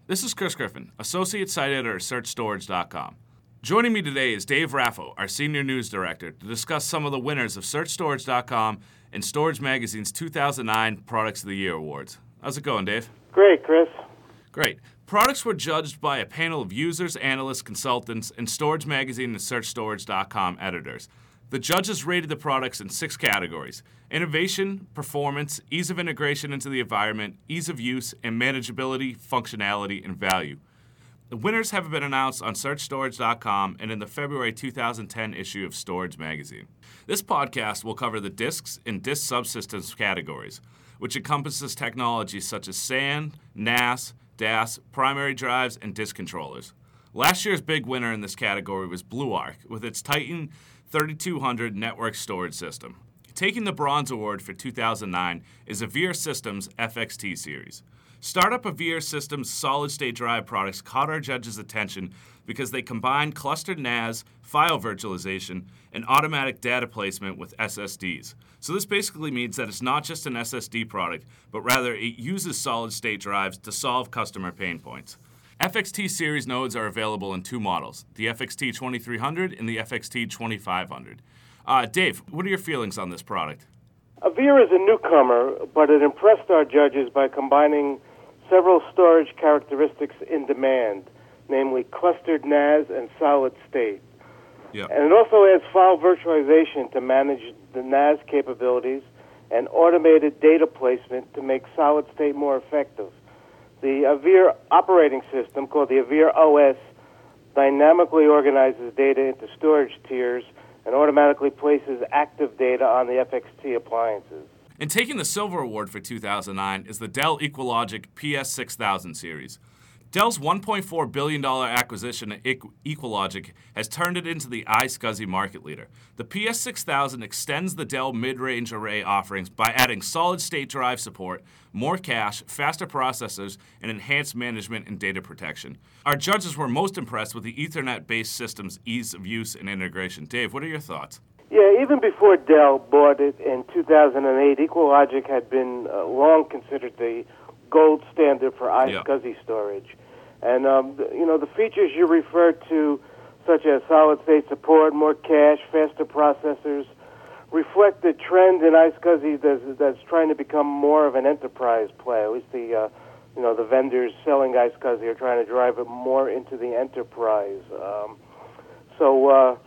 This is Chris Griffin, Associate Site Editor at SearchStorage.com. Joining me today is Dave Raffo, our Senior News Director, to discuss some of the winners of SearchStorage.com and Storage Magazine's 2009 Products of the Year Awards. How's it going, Dave? Great, Chris. Great. Products were judged by a panel of users, analysts, consultants, and Storage Magazine and SearchStorage.com editors. The judges rated the products in 6 categories: innovation, performance, ease of integration into the environment, ease of use, and manageability, functionality, and value. The winners have been announced on SearchStorage.com and in the February 2010 issue of Storage Magazine. This podcast will cover the disks and disk subsystems categories, which encompasses technologies such as SAN, NAS, DAS, primary drives, and disk controllers. Last year's big winner in this category was BlueArc with its Titan 3200 network storage system. Taking the Bronze Award for 2009 is Avere Systems FXT series. Startup Avere Systems solid-state drive products caught our judges' attention because they combine clustered NAS, file virtualization, and automatic data placement with SSDs. So this basically means that it's not just an SSD product, but rather it uses solid-state drives to solve customer pain points. FXT series nodes are available in 2 models, the FXT 2300 and the FXT 2500. Dave, what are your feelings on this product? Avere is a newcomer, but it impressed our judges by combining several storage characteristics in demand, namely clustered NAS and solid state. Yep. And it also adds file virtualization to manage the NAS capabilities and automated data placement to make solid state more effective. The Avere operating system, called the Avere OS, dynamically organizes data into storage tiers and automatically places active data on the FXT appliances. And taking the Silver Award for 2009 is the Dell EqualLogic PS6000 series. Dell's $1.4 billion acquisition of EqualLogic has turned it into the iSCSI market leader. The PS6000 extends the Dell mid-range array offerings by adding solid-state drive support, more cache, faster processors, and enhanced management and data protection. Our judges were most impressed with the Ethernet-based system's ease of use and integration. Dave, what are your thoughts? Yeah, even before Dell bought it in 2008, EqualLogic had been long considered the gold standard for iSCSI storage. And, the features you referred to, such as solid-state support, more cache, faster processors, reflect the trend in iSCSI that's trying to become more of an enterprise play. At least the vendors selling iSCSI are trying to drive it more into the enterprise. While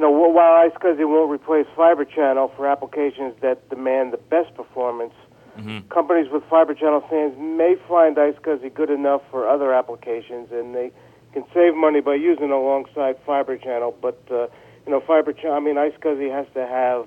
iSCSI won't replace Fibre Channel for applications that demand the best performance, companies with Fibre Channel SANs may find iSCSI good enough for other applications, and they can save money by using it alongside Fibre Channel. But iSCSI has to have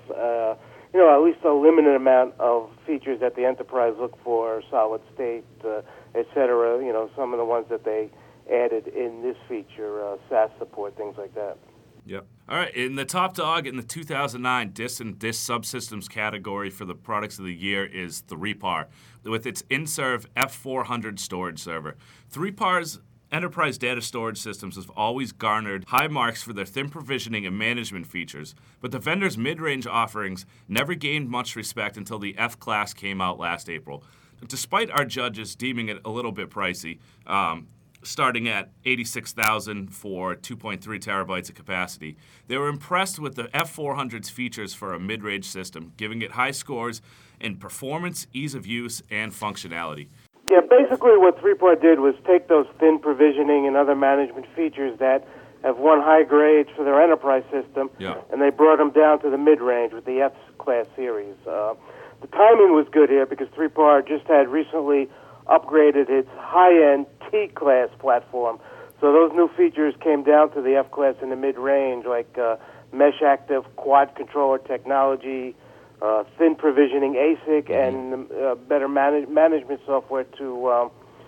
at least a limited amount of features that the enterprise look for, solid state, etc. Some of the ones that they added in this feature, SAS support, things like that. Yep. All right, in the top dog in the 2009 disk and disk subsystems category for the products of the year is 3PAR, with its InServ F400 storage server. 3PAR's enterprise data storage systems have always garnered high marks for their thin provisioning and management features, but the vendor's mid-range offerings never gained much respect until the F-Class came out last April. Despite our judges deeming it a little bit pricey, starting at $86,000 for 2.3 terabytes of capacity. They were impressed with the F400's features for a mid-range system, giving it high scores in performance, ease of use, and functionality. Yeah, basically what 3PAR did was take those thin provisioning and other management features that have won high grades for their enterprise system, and they brought them down to the mid-range with the F-Class series. The timing was good here because 3PAR just had recently upgraded its high-end T-Class platform. So those new features came down to the F-Class in the mid-range, like mesh active quad controller technology, thin provisioning ASIC, and better management software to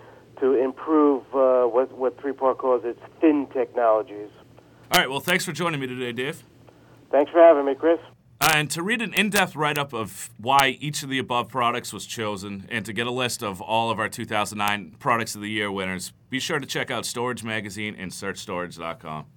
improve what 3PAR calls its thin technologies. All right, well, thanks for joining me today, Dave. Thanks for having me, Chris. And to read an in-depth write-up of why each of the above products was chosen, and to get a list of all of our 2009 Products of the Year winners, be sure to check out Storage Magazine and SearchStorage.com.